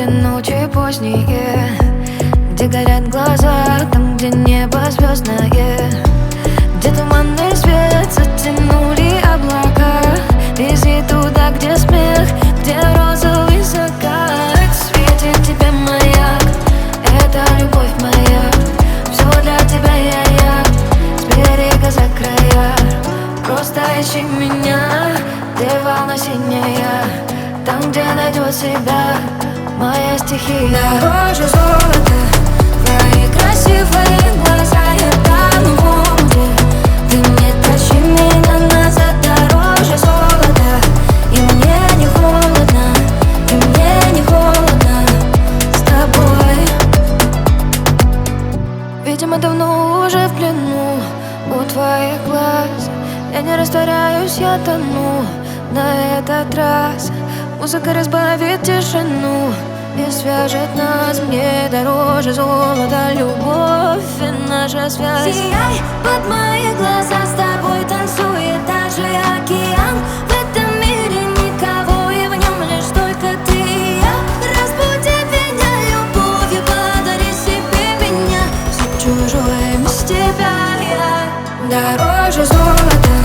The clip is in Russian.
эти ночи поздние, где горят глаза, там, где небо звездное, где туманный свет затянули облака. Вези туда, где смех, где розовый закат. Светит тебе маяк, это любовь моя. Все для тебя я с берега за края. Просто ищи меня, где волна синяя, там, где найдет себя моя стихия. Дороже золота, твои красивые глаза, я тону в омуте. Ты не тащи меня назад, дороже золота. И мне не холодно, и мне не холодно с тобой. Видимо, давно уже в плену у твоих глаз. Я не растворяюсь, я тону на этот раз. Музыка разбавит тишину и свяжет нас. Мне дороже золота любовь и наша связь. Сияй, под мои глаза, с тобой танцует даже океан. В этом мире никого, и в нем лишь только ты и я. Разбуди меня любовью, подари себе меня. Все чужое без тебя я. Дороже золота,